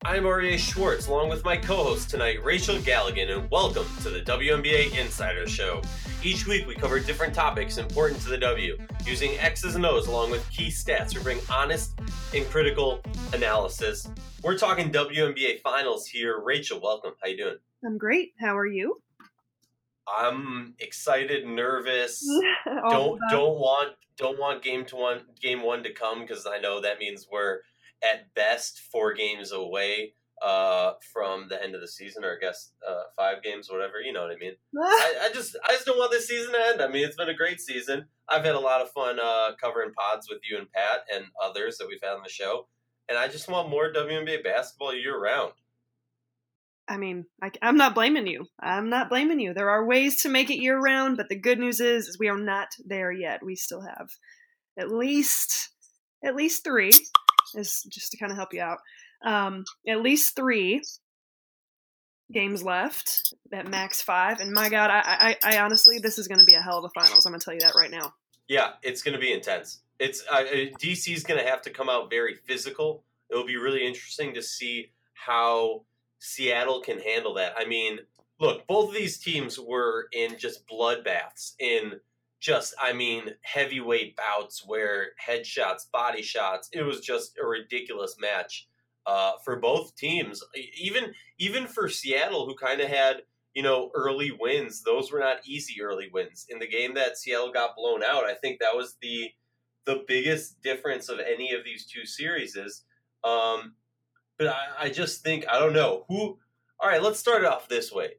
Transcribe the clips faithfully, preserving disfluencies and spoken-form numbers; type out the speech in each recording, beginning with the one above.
I'm Aryeh Schwartz, along with my co-host tonight, Rachel Galligan, and welcome to the W N B A Insider Show. Each week we cover different topics important to the W, using X's and O's along with key stats to bring honest and critical analysis. We're talking W N B A Finals here. Rachel, welcome. How you doing? I'm great. How are you? I'm excited, nervous. don't don't want don't want game to one game one to come because I know that means we're at best four games away uh, from the end of the season, or I guess uh, five games, whatever. You know what I mean? I, I just I just don't want this season to end. I mean, it's been a great season. I've had a lot of fun uh, covering pods with you and Pat and others that we've had on the show, and I just want more W N B A basketball year round. I mean, I, I'm not blaming you. I'm not blaming you. There are ways to make it year round, but the good news is, is we are not there yet. We still have at least at least three. Is just to kind of help you out. Um, at least three games left at max five, and my God, I, I, I honestly, this is going to be a hell of a finals. I'm going to tell you that right now. Yeah, it's going to be intense. It's uh, D C is going to have to come out very physical. It'll be really interesting to see how Seattle can handle that. I mean, look, both of these teams were in just bloodbaths in. Just, I mean, heavyweight bouts where headshots, body shots, it was just a ridiculous match uh, for both teams. Even even for Seattle, who kind of had, you know, early wins, those were not easy early wins. In the game that Seattle got blown out, I think that was the the biggest difference of any of these two series. Um, but I, I just think, I don't know. who. All right, let's start it off this way.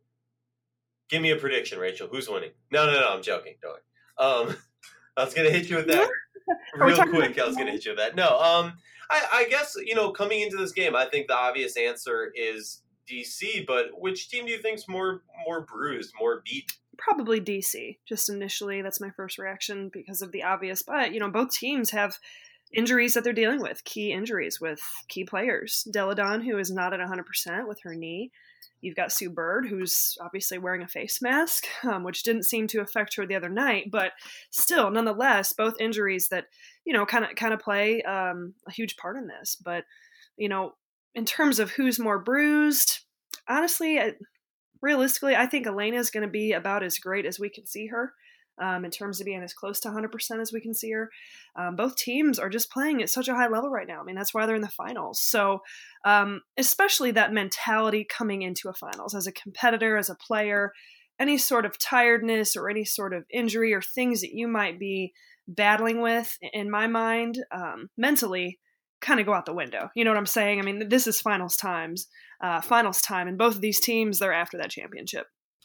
Give me a prediction, Rachel. Who's winning? No, no, no, I'm joking. Don't worry. Um, I was gonna hit you with that real quick. I was gonna hit you with that. No, um, I, I guess you know coming into this game, I think the obvious answer is D C. But which team do you think's more more bruised, more beat? Probably D C. Just initially, that's my first reaction because of the obvious. But you know, both teams have injuries that they're dealing with, key injuries with key players. Delle Donne, who is not at one hundred percent with her knee. You've got Sue Bird, who's obviously wearing a face mask, um, which didn't seem to affect her the other night, but still, nonetheless, both injuries that, you know, kind of kind of play um, a huge part in this. But, you know, in terms of who's more bruised, honestly, I, realistically, I think Elena is going to be about as great as we can see her. Um, in terms of being as close to one hundred percent as we can see her. Um, both teams are just playing at such a high level right now. I mean, that's why they're in the finals. So um, especially that mentality coming into a finals as a competitor, as a player, any sort of tiredness or any sort of injury or things that you might be battling with, in my mind, um, mentally, kind of go out the window. You know what I'm saying? I mean, this is finals times, uh, finals time, and both of these teams, they're after that championship.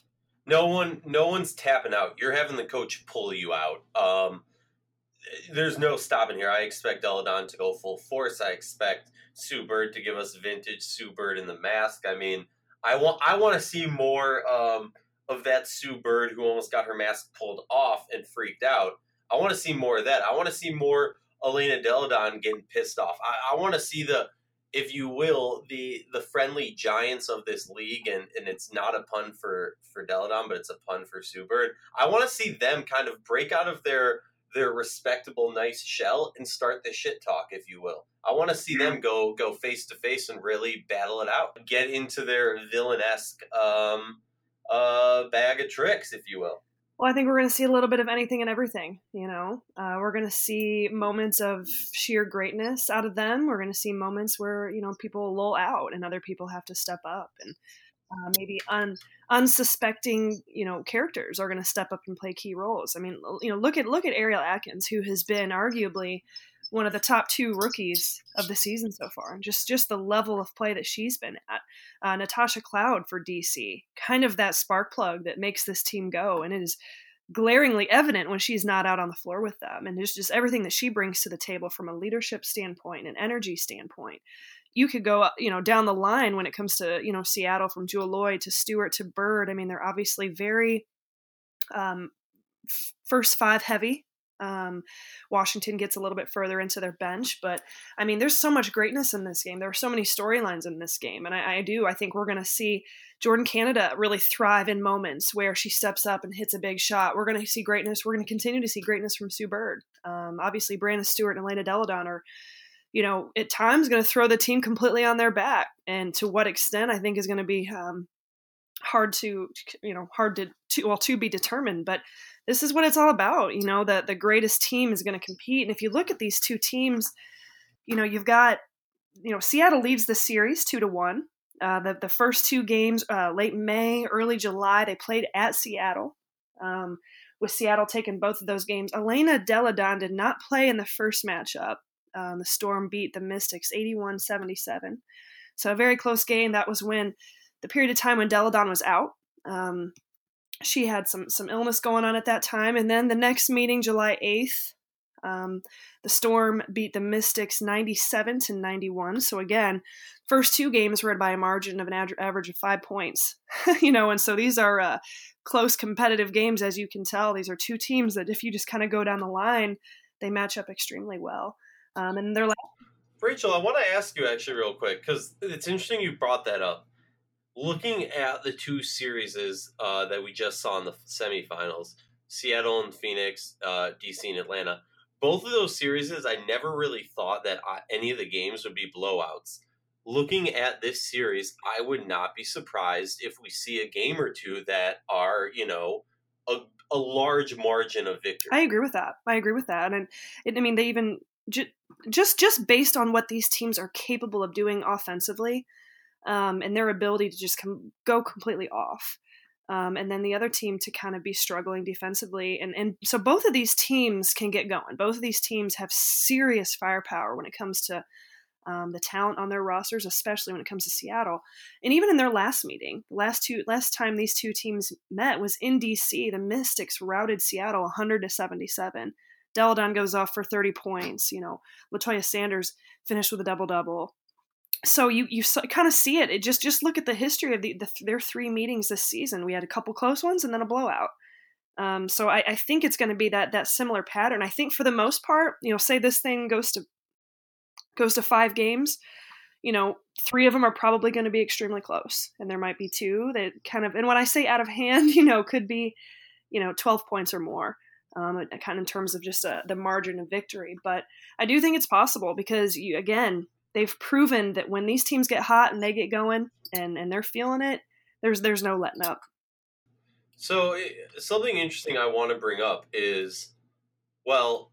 No one, no one's tapping out. You're having the coach pull you out. Um, there's no stopping here. I expect Delle Donne to go full force. I expect Sue Bird to give us vintage Sue Bird in the mask. I mean, I want, I want to see more um, of that Sue Bird who almost got her mask pulled off and freaked out. I want to see more of that. I want to see more Elena Delle Donne getting pissed off. I, I want to see the. If you will, the the friendly giants of this league, and, and it's not a pun for, for Delle Donne, but it's a pun for Sue Bird. I want to see them kind of break out of their their respectable, nice shell and start the shit talk, if you will. I want to see them go go face to face and really battle it out, get into their villainesque um, uh, bag of tricks, if you will. Well, I think we're going to see a little bit of anything and everything, you know. Uh, we're going to see moments of sheer greatness out of them. We're going to see moments where, you know, people lull out and other people have to step up. And uh, maybe un, unsuspecting, you know, characters are going to step up and play key roles. I mean, you know, look at look at Ariel Atkins, who has been arguably one of the top two rookies of the season so far. And just, just the level of play that she's been at. Uh, Natasha Cloud for D C, kind of that spark plug that makes this team go. And it is glaringly evident when she's not out on the floor with them. And there's just everything that she brings to the table from a leadership standpoint and energy standpoint. You could go, you know, down the line when it comes to, you know, Seattle, from Jewell Loyd to Stewart to Bird. I mean, they're obviously very um, first five heavy. Um, Washington gets a little bit further into their bench, but I mean, there's so much greatness in this game. There are so many storylines in this game. And I, I do, I think we're going to see Jordin Canada really thrive in moments where she steps up and hits a big shot. We're going to see greatness. We're going to continue to see greatness from Sue Bird. Um, obviously Breanna Stewart and Elena Delle Donne are, you know, at times going to throw the team completely on their back. And to what extent, I think is going to be um, hard to, you know, hard to, to, well, to be determined. But this is what it's all about. You know, that the greatest team is going to compete. And if you look at these two teams, you know, you've got, you know, Seattle leads the series two to one. Uh, the, the first two games, uh, late May, early July, they played at Seattle, um, with Seattle taking both of those games. Elena Delle Donne did not play in the first matchup. Um, the Storm beat the Mystics eighty-one seventy-seven. So a very close game. That was when the period of time when Delle Donne was out. Um, she had some some illness going on at that time. And then the next meeting, July eighth, um, the Storm beat the Mystics ninety-seven to ninety-one. So again, first two games were by a margin of an ad- average of five points. you know, and so these are uh, close competitive games, as you can tell. These are two teams that if you just kind of go down the line, they match up extremely well. Um, and they're like, Rachel, I want to ask you actually real quick, because it's interesting you brought that up. Looking at the two series uh, that we just saw in the semifinals, Seattle and Phoenix, uh, D C and Atlanta, both of those series, I never really thought that I, any of the games would be blowouts. Looking at this series, I would not be surprised if we see a game or two that are, you know, a, a large margin of victory. I agree with that. I agree with that. And it, I mean, they even ju- just just based on what these teams are capable of doing offensively, um, and their ability to just com- go completely off. Um, and then the other team to kind of be struggling defensively. And, and so both of these teams can get going. Both of these teams have serious firepower when it comes to um, the talent on their rosters, especially when it comes to Seattle. And even in their last meeting, the last two, last time these two teams met was in D C. The Mystics routed Seattle one hundred to seventy-seven. Delle Donne goes off for thirty points. You know, LaToya Sanders finished with a double-double. So you you kind of see it. It just just look at the history of the, the their three meetings this season. We had a couple close ones and then a blowout. Um, so I, I think it's going to be that that similar pattern. I think for the most part, you know, say this thing goes to goes to five games, you know, three of them are probably going to be extremely close, and there might be two that kind of. And when I say out of hand, you know, could be, you know, twelve points or more. Um, kind of in terms of just uh, the margin of victory. But I do think it's possible because, you, again, they've proven that when these teams get hot and they get going and, and they're feeling it, there's there's no letting up. So something interesting I want to bring up is, well,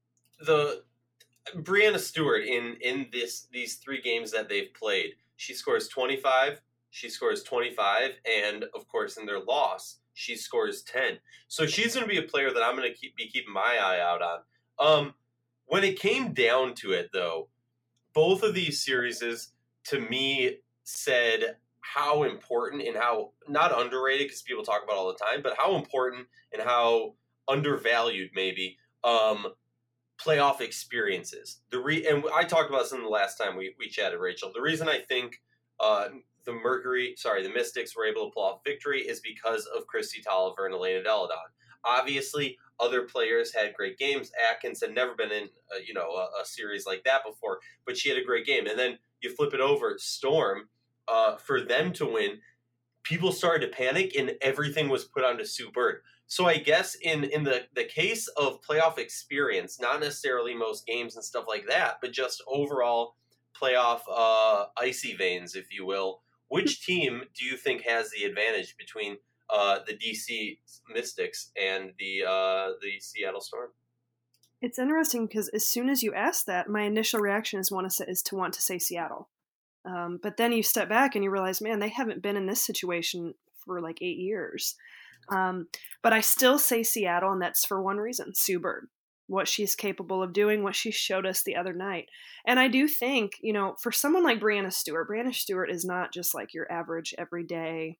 the Breanna Stewart in, in this these three games that they've played, she scores twenty-five, she scores twenty-five, and, of course, in their loss, she scores ten. So she's going to be a player that I'm going to keep be keeping my eye out on. Um, when it came down to it, though, both of these series, to me, said how important and how, not underrated because people talk about it all the time, but how important and how undervalued maybe um, playoff experiences. The re- and I talked about this in the last time we, we chatted, Rachel. The reason I think uh, the Mercury, sorry, the Mystics were able to pull off victory is because of Kristi Tolliver and Elena Delle Donne. Obviously, other players had great games. Atkins had never been in, a, you know, a, a series like that before, but she had a great game. And then you flip it over, Storm, uh, for them to win, people started to panic, and everything was put onto Sue Bird. So I guess in, in the, the case of playoff experience, not necessarily most games and stuff like that, but just overall playoff uh, icy veins, if you will, which team do you think has the advantage between uh, the D C Mystics and the uh, the Seattle Storm? It's interesting because as soon as you ask that, my initial reaction is want to say, is to want to say Seattle. Um, but then you step back and you realize, man, they haven't been in this situation for like eight years. Um, but I still say Seattle, and that's for one reason: Sue Bird, what she's capable of doing, what she showed us the other night. And I do think, you know, for someone like Breanna Stewart, Breanna Stewart is not just like your average, everyday,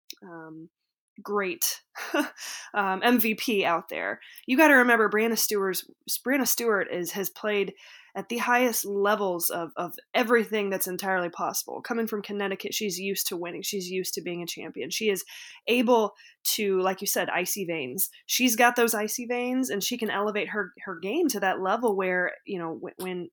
um, great um, M V P out there. You got to remember, Breanna Stewart's Breanna Stewart is has played at the highest levels of, of everything that's entirely possible. Coming from Connecticut, she's used to winning. She's used to being a champion. She is able to, like you said, icy veins. She's got those icy veins, and she can elevate her, her game to that level where, you know, when, when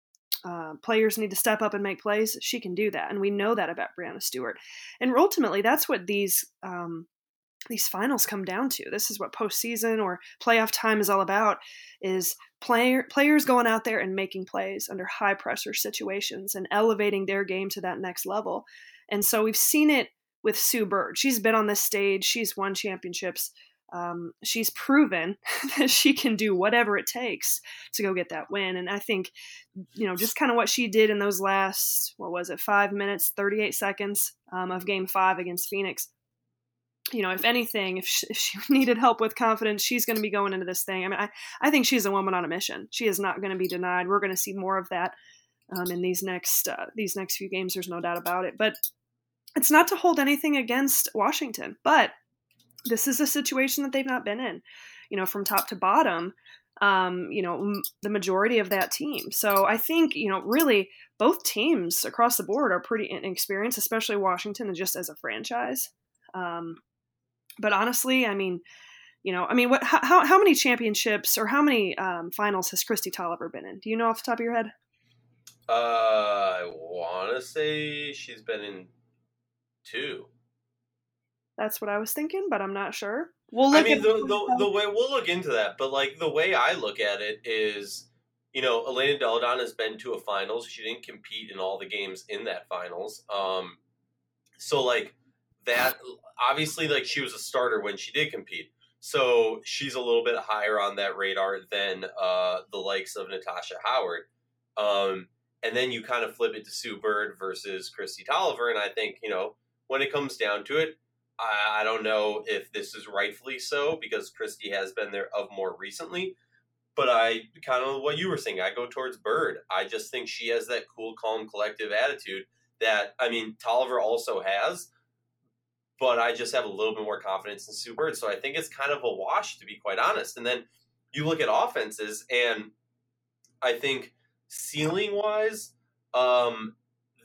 uh, players need to step up and make plays, she can do that. And we know that about Breanna Stewart. And ultimately, that's what these um, these finals come down to. This is what postseason or playoff time is all about, is player, players going out there and making plays under high pressure situations and elevating their game to that next level. And so we've seen it with Sue Bird. She's been on this stage. She's won championships. Um, she's proven that she can do whatever it takes to go get that win. And I think, you know, just kind of what she did in those last, what was it, five minutes, thirty-eight seconds um, of game five against Phoenix. You know, if anything, if she, if she needed help with confidence, she's going to be going into this thing. I mean, I, I think she's a woman on a mission. She is not going to be denied. We're going to see more of that um, in these next uh, these next few games. There's no doubt about it. But it's not to hold anything against Washington, but this is a situation that they've not been in, you know, from top to bottom, um, you know, m- the majority of that team. So I think, you know, really both teams across the board are pretty inexperienced, especially Washington and just as a franchise. Um, but honestly, I mean, you know, I mean, what, how, how many championships or how many um, finals has Kristi Tolliver been in? Do you know off the top of your head? Uh, I want to say she's been in two. That's what I was thinking, but I'm not sure. We'll look I mean, at the, the the way we'll look into that, but like the way I look at it is, you know, Elena Delle Donne has been to a finals. She didn't compete in all the games in that finals. Um, so like that, obviously, like she was a starter when she did compete. So she's a little bit higher on that radar than uh, the likes of Natasha Howard. Um, and then you kind of flip it to Sue Bird versus Kristi Tolliver, and I think, you know, when it comes down to it, I don't know if this is rightfully so because Kristi has been there of more recently, but I kind of what you were saying, I go towards Bird. I just think she has that cool, calm, collective attitude that, I mean, Tolliver also has, but I just have a little bit more confidence in Sue Bird. So I think it's kind of a wash, to be quite honest. And then you look at offenses, and I think ceiling-wise, um,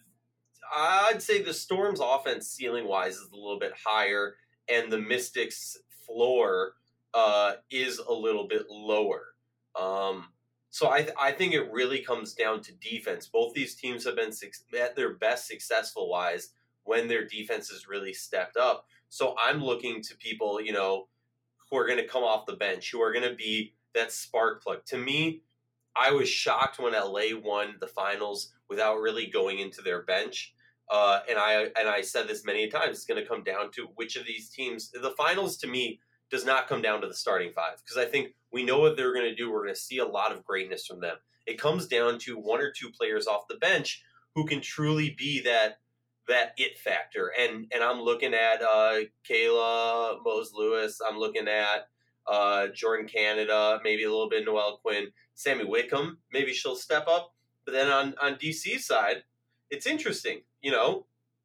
I'd say the Storm's offense ceiling-wise is a little bit higher, and the Mystics' floor uh, is a little bit lower. Um, so I, th- I think it really comes down to defense. Both these teams have been su- at their best successful-wise when their defense has really stepped up. So I'm looking to people, you know, who are going to come off the bench, who are going to be that spark plug. To me, I was shocked when L A won the finals without really going into their bench. Uh, and I and I said this many times, it's going to come down to which of these teams. The finals, to me, does not come down to the starting five because I think we know what they're going to do. We're going to see a lot of greatness from them. It comes down to one or two players off the bench who can truly be that that it factor. And and I'm looking at uh, Kayla Mose Lewis. I'm looking at uh, Jordan Canada, maybe a little bit of Noelle Quinn, Sammy Whitcomb. Maybe she'll step up. But then on, on D C's side, it's interesting. You know,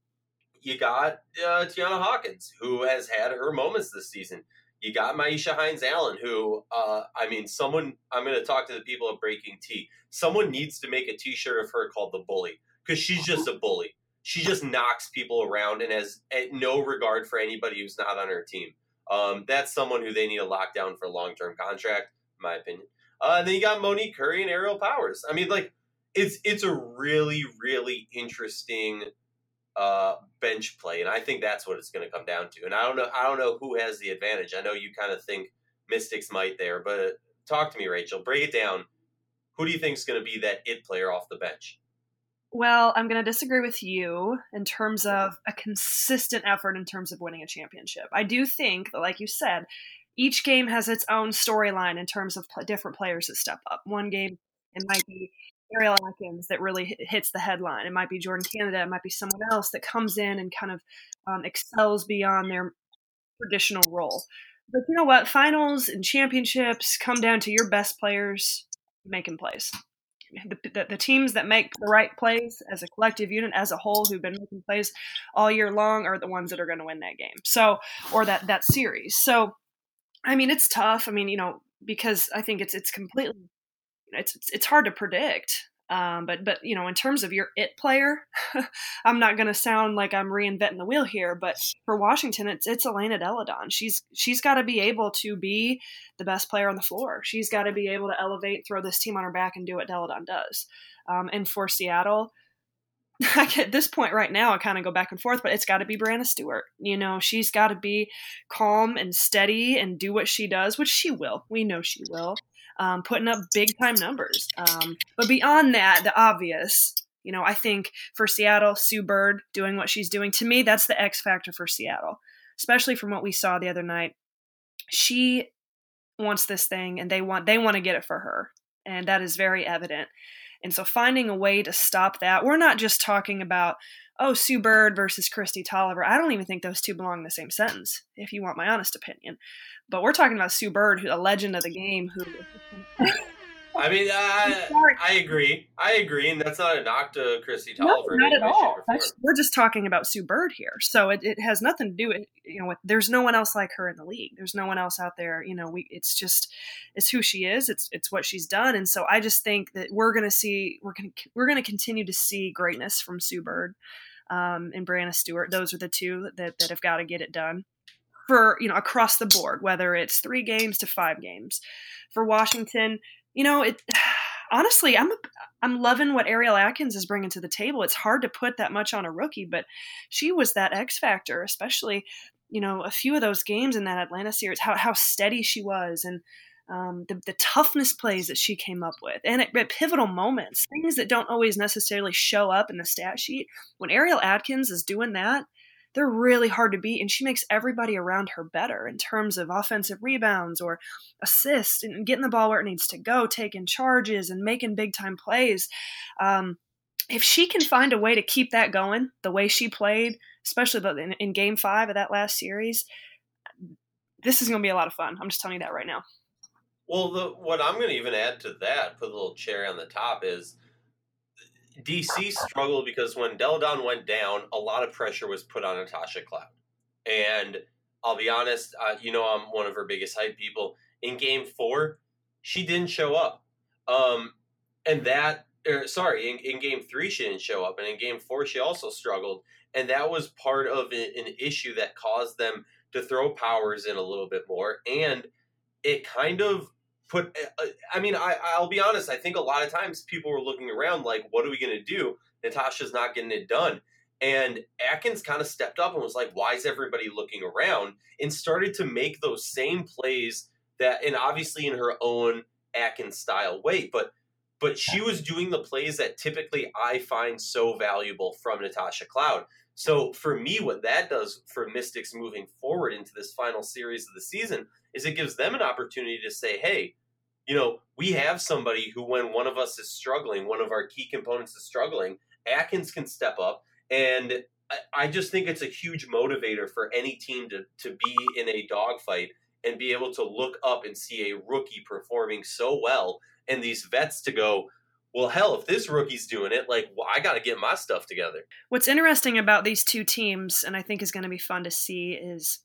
you got uh, Tiana Hawkins, who has had her moments this season. You got Maisha Hines-Allen, who, uh, I mean, someone, I'm going to talk to the people at Breaking Tea. Someone needs to make a t-shirt of her called The Bully, because she's just a bully. She just knocks people around and has no regard for anybody who's not on her team. Um, that's someone who they need to lock down for a long-term contract, in my opinion. Uh, and then you got Monique Curry and Ariel Powers. I mean, like, it's it's a really, really interesting uh, bench play, and I think that's what it's going to come down to. And I don't know, I don't know who has the advantage. I know you kind of think Mystics might there, but talk to me, Rachel. Break it down. Who do you think is going to be that it player off the bench? Well, I'm going to disagree with you in terms of a consistent effort in terms of winning a championship. I do think that, like you said, each game has its own storyline in terms of different players that step up. One game, it might be Ariel Atkins that really hits the headline. It might be Jordan Canada. It might be someone else that comes in and kind of um, excels beyond their traditional role. But you know what? Finals and championships come down to your best players making plays. The, the, the teams that make the right plays as a collective unit, as a whole, who've been making plays all year long, are the ones that are going to win that game. So, or that that series. So, I mean, it's tough. I mean, you know, because I think it's it's completely it's it's, it's hard to predict. Um, but but you know, in terms of your it player, I'm not going to sound like I'm reinventing the wheel here. But for Washington, it's it's Elena Delle Donne. She's she's got to be able to be the best player on the floor. She's got to be able to elevate, throw this team on her back, and do what Delle Donne does. Um, and for Seattle, at this point right now, I kind of go back and forth, but it's got to be Brianna Stewart. You know, she's got to be calm and steady and do what she does, which she will. We know she will, um, putting up big time numbers. Um, but beyond that, the obvious, you know, I think for Seattle, Sue Bird doing what she's doing, to me, that's the X factor for Seattle, especially from what we saw the other night. She wants this thing, and they want they want to get it for her, and that is very evident. And so finding a way to stop that, we're not just talking about, oh, Sue Bird versus Kristi Toliver. I don't even think those two belong in the same sentence, if you want my honest opinion. But we're talking about Sue Bird, who a legend of the game, who I mean, I, I agree. I agree, and that's not a knock to Kristi Toliver. No, not at all. That's, we're just talking about Sue Bird here, so it, it has nothing to do with, you know, with, there's no one else like her in the league. There's no one else out there. You know, we it's just it's who she is. It's it's what she's done, and so I just think that we're gonna see we're gonna we're gonna continue to see greatness from Sue Bird um, and Brianna Stewart. Those are the two that that have got to get it done for, you know, across the board, whether it's three games to five games. For Washington, you know, it honestly, I'm I'm loving what Ariel Atkins is bringing to the table. It's hard to put that much on a rookie, but she was that X factor, especially, you know, a few of those games in that Atlanta series, how how steady she was, and um, the the toughness plays that she came up with, and at, at pivotal moments, things that don't always necessarily show up in the stat sheet. When Ariel Atkins is doing that, they're really hard to beat, and she makes everybody around her better in terms of offensive rebounds or assists and getting the ball where it needs to go, taking charges and making big-time plays. Um, if she can find a way to keep that going the way she played, especially in, in game five of that last series, this is going to be a lot of fun. I'm just telling you that right now. Well, the, what I'm going to even add to that, put a little cherry on the top, is D C struggled because when Delle Donne went down, a lot of pressure was put on Natasha Cloud. And I'll be honest, uh, you know, I'm one of her biggest hype people. In game four, she didn't show up. Um, and that, er, sorry, in, in game three, she didn't show up. And in game four, she also struggled. And that was part of an issue that caused them to throw Powers in a little bit more. And it kind of put, I mean, I, I'll be honest, I think a lot of times people were looking around like, what are we going to do? Natasha's not getting it done. And Atkins kind of stepped up and was like, why is everybody looking around? And started to make those same plays that, and obviously in her own Atkins style way, but but she was doing the plays that typically I find so valuable from Natasha Cloud. So for me, what that does for Mystics moving forward into this final series of the season is it gives them an opportunity to say, hey, you know, we have somebody who, when one of us is struggling, one of our key components is struggling, Atkins can step up. And I, I just think it's a huge motivator for any team to, to be in a dogfight and be able to look up and see a rookie performing so well, and these vets to go, well, hell, if this rookie's doing it, like, well, I got to get my stuff together. What's interesting about these two teams, and I think is going to be fun to see, is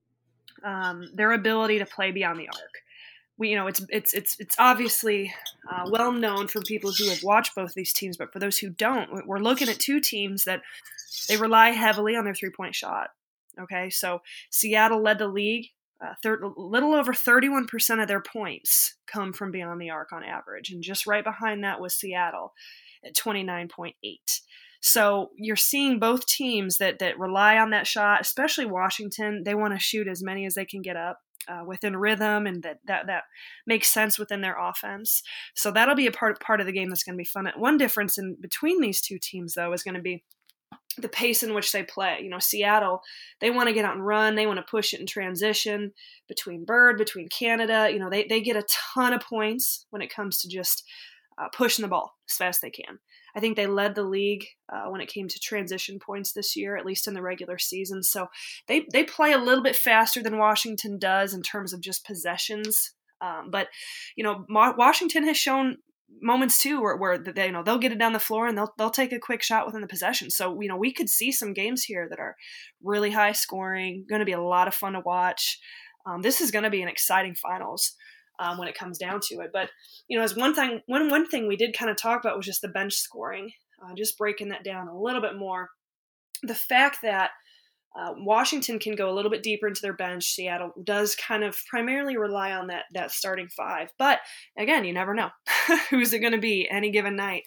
um, their ability to play beyond the arc. We, you know, it's it's it's it's obviously uh, well known for people who have watched both these teams, but for those who don't, we're looking at two teams that they rely heavily on their three-point shot. Okay, so Seattle led the league. Uh, thir- little over thirty-one percent of their points come from beyond the arc on average. And just right behind that was Seattle at twenty-nine point eight. So you're seeing both teams that that rely on that shot, especially Washington. They want to shoot as many as they can get up uh, within rhythm, and that, that that makes sense within their offense. So that'll be a part, part of the game that's going to be fun. One difference in between these two teams, though, is going to be the pace in which they play. You know, Seattle, they want to get out and run. They want to push it in transition between Bird, between Canada. You know, they, they get a ton of points when it comes to just uh, pushing the ball as fast as they can. I think they led the league uh, when it came to transition points this year, at least in the regular season. So they, they play a little bit faster than Washington does in terms of just possessions. Um, but, you know, Washington has shown moments too where, where they, you know, they'll get it down the floor and they'll they'll take a quick shot within the possession. So, you know, we could see some games here that are really high scoring, going to be a lot of fun to watch. Um, this is going to be an exciting finals um, when it comes down to it. But, you know, as one thing, one one thing we did kind of talk about was just the bench scoring, uh, just breaking that down a little bit more. The fact that Uh, Washington can go a little bit deeper into their bench. Seattle does kind of primarily rely on that that starting five. But again, you never know. Who's it going to be any given night?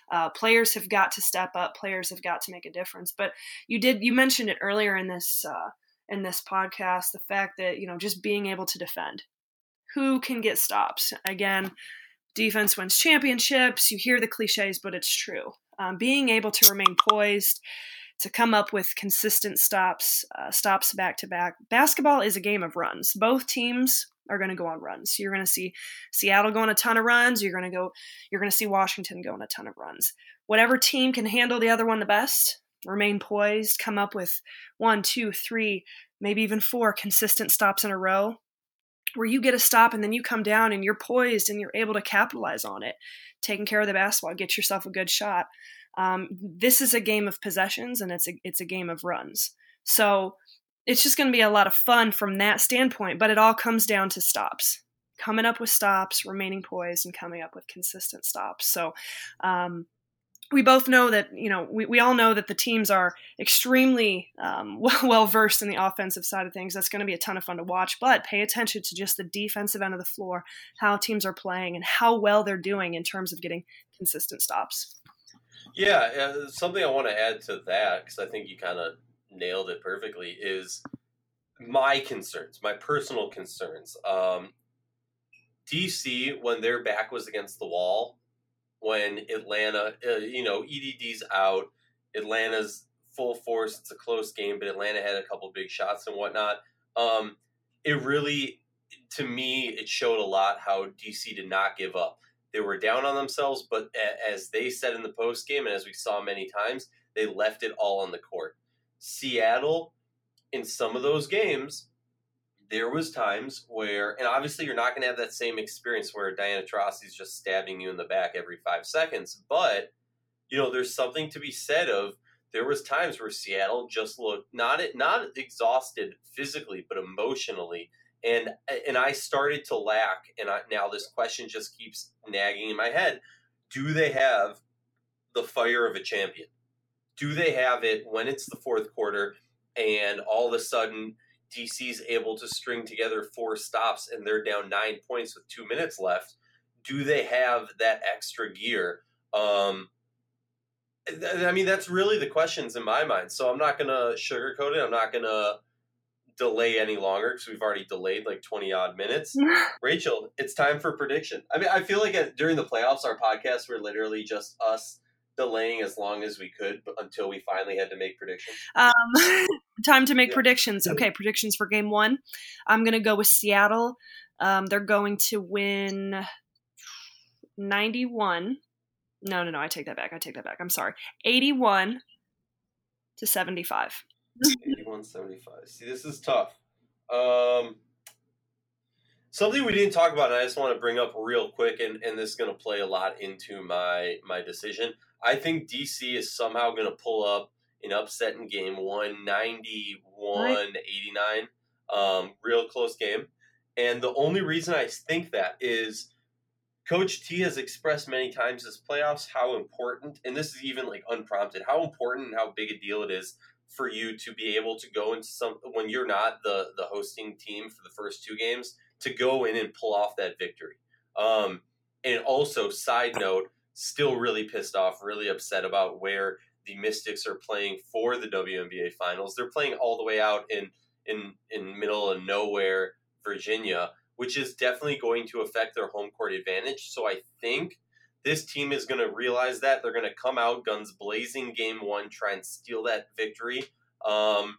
Uh, players have got to step up. Players have got to make a difference. But you did you mentioned it earlier in this uh, in this podcast, the fact that, you know, just being able to defend. Who can get stops? Again, defense wins championships. You hear the cliches, but it's true. Um, being able to remain poised, to come up with consistent stops, uh, stops back to back. Basketball is a game of runs. Both teams are going to go on runs. So you're going to see Seattle go on a ton of runs. You're going to go. You're going to see Washington go on a ton of runs. Whatever team can handle the other one the best, remain poised, come up with one, two, three, maybe even four consistent stops in a row, where you get a stop and then you come down and you're poised and you're able to capitalize on it, taking care of the basketball, get yourself a good shot. Um, this is a game of possessions, and it's a, it's a game of runs. So it's just going to be a lot of fun from that standpoint, but it all comes down to stops, coming up with stops, remaining poised, and coming up with consistent stops. So um, we both know that, you know, we, we all know that the teams are extremely um, well versed in the offensive side of things. That's going to be a ton of fun to watch, but pay attention to just the defensive end of the floor, how teams are playing and how well they're doing in terms of getting consistent stops. Yeah, uh, something I want to add to that, because I think you kind of nailed it perfectly, is my concerns, my personal concerns. Um, D C, when their back was against the wall, when Atlanta, uh, you know, E D D's out, Atlanta's full force, it's a close game, but Atlanta had a couple big shots and whatnot. Um, it really, to me, it showed a lot how D C did not give up. They were down on themselves, but as they said in the post game, and as we saw many times, they left it all on the court. Seattle, in some of those games, there was times where, and obviously you're not going to have that same experience where Diana Taurasi's just stabbing you in the back every five seconds, but, you know, there's something to be said of, there was times where Seattle just looked not not exhausted physically, but emotionally. And and I started to lack, and I, now this question just keeps nagging in my head. Do they have the fire of a champion? Do they have it when it's the fourth quarter and all of a sudden D C's able to string together four stops and they're down nine points with two minutes left? Do they have that extra gear? Um, I mean, that's really the questions in my mind. So I'm not going to sugarcoat it. I'm not going to delay any longer because we've already delayed like twenty odd minutes. Rachel, it's time for prediction. I mean, I feel like at, during the playoffs, our podcasts were literally just us delaying as long as we could but until we finally had to make predictions. Um, time to make Yeah. predictions. Okay, predictions for game one. I'm going to go with Seattle. Um, they're going to win ninety-one. No, no, no. I take that back. I take that back. I'm sorry. eighty-one to seventy-five. eighty-one seventy-five. See, this is tough. Um, something we didn't talk about, and I just want to bring up real quick, and, and this is going to play a lot into my my decision. I think D C is somehow going to pull up an upset in game one, ninety-one eighty-nine. Um, real close game. And the only reason I think that is Coach T has expressed many times this playoffs how important, and this is even like unprompted, how important and how big a deal it is for you to be able to go into some, when you're not the the hosting team for the first two games, to go in and pull off that victory. Um, and also, side note, still really pissed off, really upset about where the Mystics are playing for the W N B A Finals. They're playing all the way out in in in middle of nowhere, Virginia, which is definitely going to affect their home court advantage. So I think this team is going to realize that. They're going to come out guns blazing game one, try and steal that victory. Um,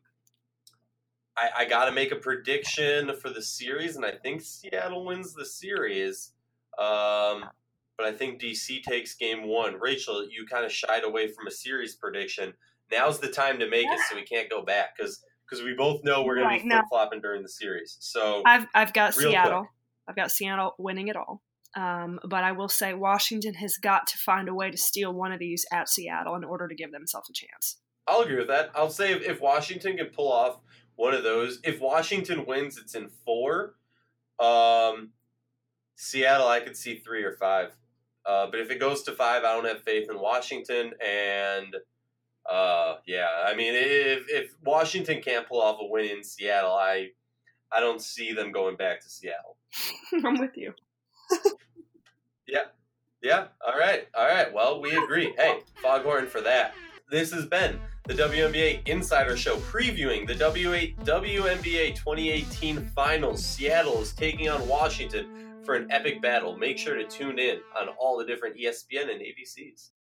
I, I got to make a prediction for the series, and I think Seattle wins the series. Um, but I think D C takes game one. Rachel, you kind of shied away from a series prediction. Now's the time to make it so we can't go back because because we both know we're going Right, to be no. flip-flopping during the series. So I've I've got real Seattle. quick. I've got Seattle winning it all. Um, but I will say Washington has got to find a way to steal one of these at Seattle in order to give themselves a chance. I'll agree with that. I'll say if, if Washington can pull off one of those, if Washington wins, it's in four. Um, Seattle, I could see three or five. Uh, but if it goes to five, I don't have faith in Washington. And uh, yeah, I mean, if if Washington can't pull off a win in Seattle, I I don't see them going back to Seattle. I'm with you. Yeah. Yeah. All right. All right. Well, Well, we agree. Hey, Foghorn for that. This has been the W N B A Insider Show previewing the W N B A twenty eighteen Finals. Seattle is taking on Washington for an epic battle. Make sure to tune in on all the different E S P N and A B Cs.